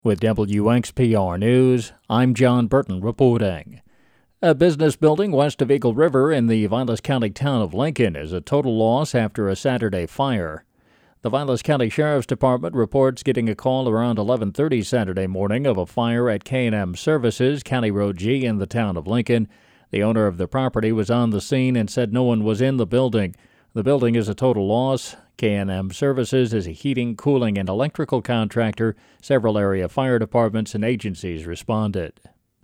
With WXPR News, I'm John Burton reporting. A business building west of Eagle River in the Vilas County town of Lincoln is a total loss after a Saturday fire. The Vilas County Sheriff's Department reports getting a call around 11:30 Saturday morning of a fire at K&M Services, County Road G in the town of Lincoln. The owner of the property was on the scene and said no one was in the building. The building is a total loss. K&M Services is a heating, cooling, and electrical contractor. Several area fire departments and agencies responded.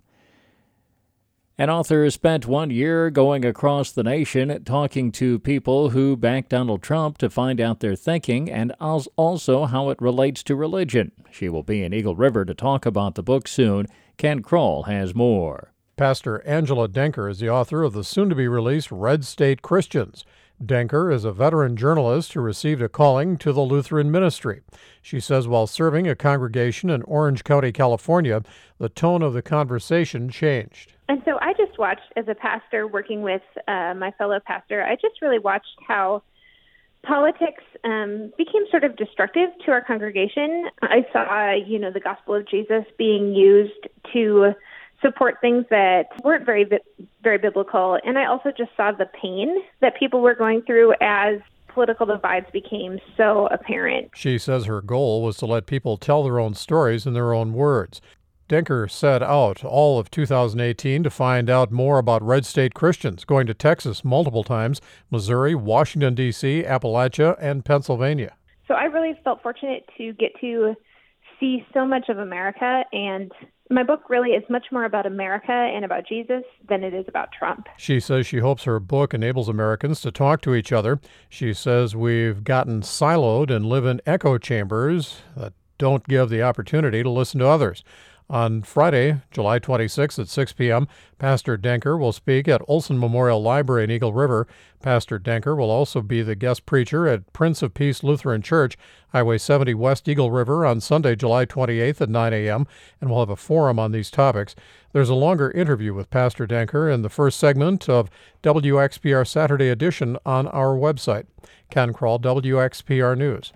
An author spent 1 year going across the nation talking to people who backed Donald Trump to find out their thinking and also how it relates to religion. She will be in Eagle River to talk about the book soon. Ken Kroll has more. Pastor Angela Denker is the author of the soon-to-be-released Red State Christians. Denker is a veteran journalist who received a calling to the Lutheran ministry. She says while serving a congregation in Orange County, California, the tone of the conversation changed. And so I just watched, as a pastor working with my fellow pastor, I just really watched how politics became sort of destructive to our congregation. I saw, the gospel of Jesus being used to support things that weren't very biblical. And I also just saw the pain that people were going through as political divides became so apparent. She says her goal was to let people tell their own stories in their own words. Denker set out all of 2018 to find out more about Red State Christians, going to Texas multiple times, Missouri, Washington, D.C., Appalachia, and Pennsylvania. So I really felt fortunate to get to see so much of America, and my book really is much more about America and about Jesus than it is about Trump. She says she hopes her book enables Americans to talk to each other. She says we've gotten siloed and live in echo chambers that don't give the opportunity to listen to others. On Friday, July 26th at 6 p.m., Pastor Denker will speak at Olson Memorial Library in Eagle River. Pastor Denker will also be the guest preacher at Prince of Peace Lutheran Church, Highway 70 West Eagle River, on Sunday, July 28th at 9 a.m., and we'll have a forum on these topics. There's a longer interview with Pastor Denker in the first segment of WXPR Saturday Edition on our website. Ken Kroll, WXPR News.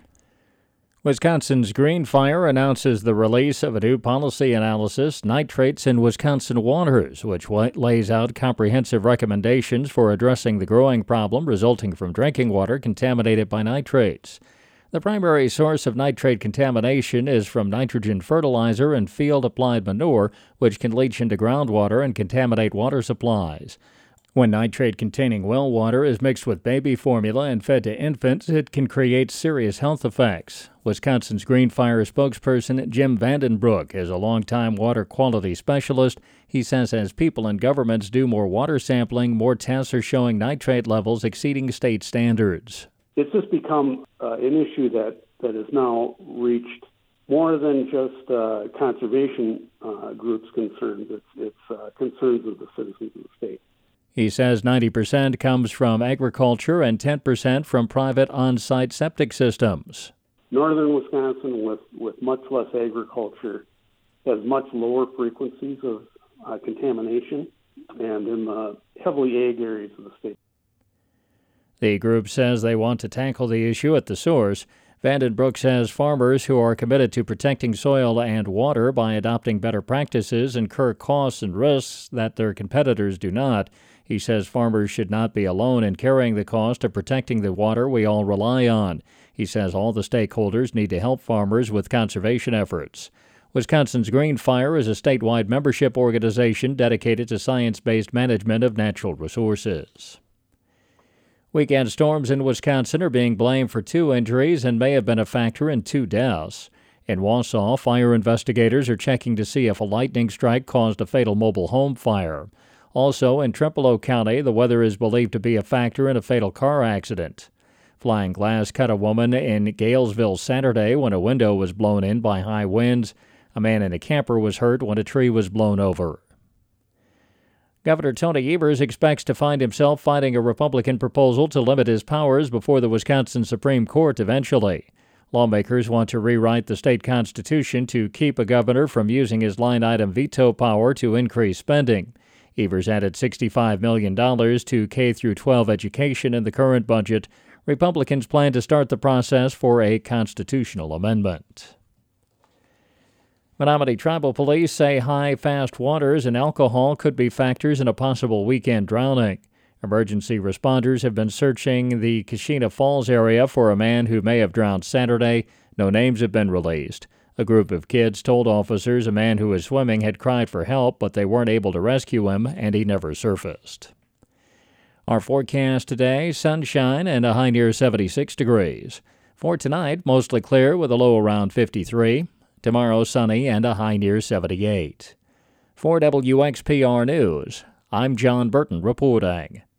Wisconsin's Green Fire announces the release of a new policy analysis, Nitrates in Wisconsin Waters, which lays out comprehensive recommendations for addressing the growing problem resulting from drinking water contaminated by nitrates. The primary source of nitrate contamination is from nitrogen fertilizer and field-applied manure, which can leach into groundwater and contaminate water supplies. When nitrate-containing well water is mixed with baby formula and fed to infants, it can create serious health effects. Wisconsin's Green Fire spokesperson Jim Vandenbroek is a longtime water quality specialist. He says as people and governments do more water sampling, more tests are showing nitrate levels exceeding state standards. It's just become an issue that has now reached more than just conservation groups' concerns. It's concerns of the citizens of the state. He says 90% comes from agriculture and 10% from private on-site septic systems. Northern Wisconsin, with much less agriculture, has much lower frequencies of contamination, and in the heavily ag areas of the state. The group says they want to tackle the issue at the source. Vandenbroek says farmers who are committed to protecting soil and water by adopting better practices incur costs and risks that their competitors do not. He says farmers should not be alone in carrying the cost of protecting the water we all rely on. He says all the stakeholders need to help farmers with conservation efforts. Wisconsin's Green Fire is a statewide membership organization dedicated to science-based management of natural resources. Weekend storms in Wisconsin are being blamed for 2 injuries and may have been a factor in 2 deaths. In Wausau, fire investigators are checking to see if a lightning strike caused a fatal mobile home fire. Also, in Trempealeau County, the weather is believed to be a factor in a fatal car accident. Flying glass cut a woman in Galesville Saturday when a window was blown in by high winds. A man in a camper was hurt when a tree was blown over. Governor Tony Evers expects to find himself fighting a Republican proposal to limit his powers before the Wisconsin Supreme Court eventually. Lawmakers want to rewrite the state constitution to keep a governor from using his line-item veto power to increase spending. Evers added $65 million to K-12 education in the current budget. Republicans plan to start the process for a constitutional amendment. Menominee Tribal Police say high, fast waters and alcohol could be factors in a possible weekend drowning. Emergency responders have been searching the Kashina Falls area for a man who may have drowned Saturday. No names have been released. A group of kids told officers a man who was swimming had cried for help, but they weren't able to rescue him, and he never surfaced. Our forecast today, sunshine and a high near 76 degrees. For tonight, mostly clear with a low around 53. Tomorrow, sunny and a high near 78. For WXPR News, I'm John Burton reporting.